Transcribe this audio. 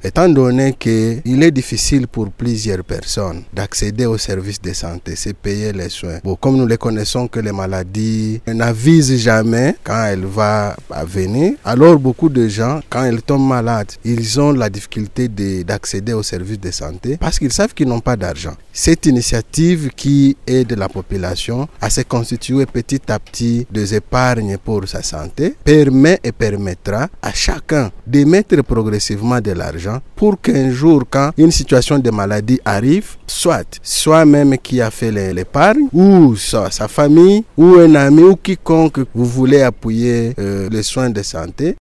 étant donné qu'il est difficile pour plusieurs personnes d'accéder aux services de santé, c'est payer les soins. Bon, comme nous les connaissons que les maladies n'avisent jamais quand elles vont venir, alors beaucoup de gens, quand ils tombent malades, ils ont la difficulté d'accéder aux services de santé parce qu'ils savent qu'ils n'ont pas d'argent. Cette initiative qui aide la population à se constituer petit à petit des épargnes pour sa santé permet et permettra à chacun de mettre progressivement de l'argent pour qu'un jour, quand une situation de maladie arrive, soit même qui a fait l'épargne, ou soit sa famille, ou un ami, ou quiconque vous voulez appuyer les soins de santé,